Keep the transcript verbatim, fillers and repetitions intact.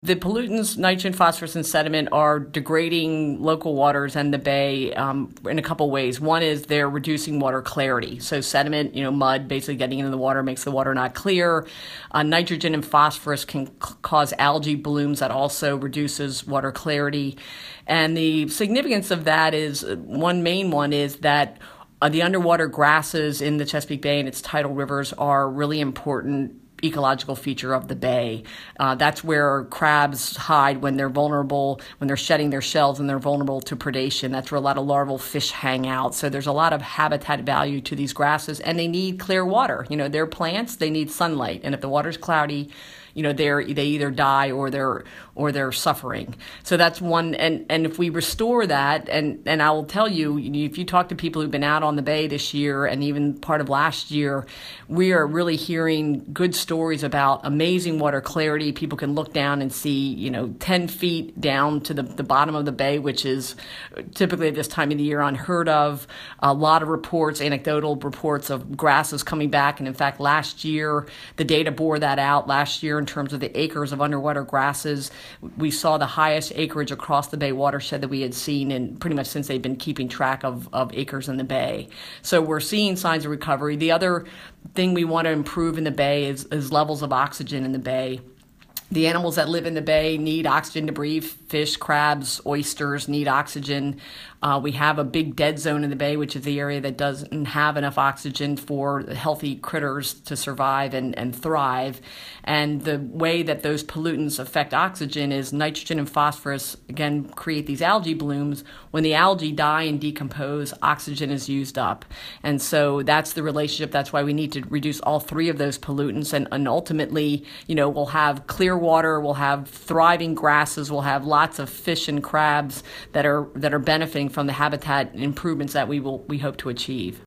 The pollutants, nitrogen, phosphorus, and sediment, are degrading local waters and the bay um, in a couple ways. One is they're reducing water clarity. So sediment, you know, mud basically getting into the water makes the water not clear. Uh, nitrogen and phosphorus can c- cause algae blooms that also reduces water clarity. And the significance of that is, one main one is that uh, the underwater grasses in the Chesapeake Bay and its tidal rivers are really important ecological feature of the bay. Uh, that's where crabs hide when they're vulnerable, when they're shedding their shells and they're vulnerable to predation. That's where a lot of larval fish hang out. So there's a lot of habitat value to these grasses, and they need clear water. You know, they're plants, they need sunlight. And if the water's cloudy, you know, they're they either die or they're or they're suffering. So that's one. And, and if we restore that, and, and I will tell you, if you talk to people who've been out on the bay this year and even part of last year, we are really hearing good stories about amazing water clarity. People can look down and see, you know, ten feet down to the, the bottom of the bay, which is typically at this time of the year unheard of. A lot of reports, anecdotal reports of grasses coming back. And in fact, last year, the data bore that out. Last year, in terms of the acres of underwater grasses, we saw the highest acreage across the bay watershed that we had seen in pretty much since they've been keeping track of, of acres in the bay. So we're seeing signs of recovery. The other thing we want to improve in the bay is, is levels of oxygen in the bay. The animals that live in the bay need oxygen to breathe. Fish, crabs, oysters need oxygen. Uh, we have a big dead zone in the bay, which is the area that doesn't have enough oxygen for healthy critters to survive and, and thrive. And the way that those pollutants affect oxygen is nitrogen and phosphorus, again, create these algae blooms. When the algae die and decompose, oxygen is used up. And so that's the relationship. That's why we need to reduce all three of those pollutants. And, and ultimately, you know, we'll have clear water, we'll have thriving grasses, we'll have lots of fish and crabs that are that are benefiting from the habitat improvements that we will we hope to achieve.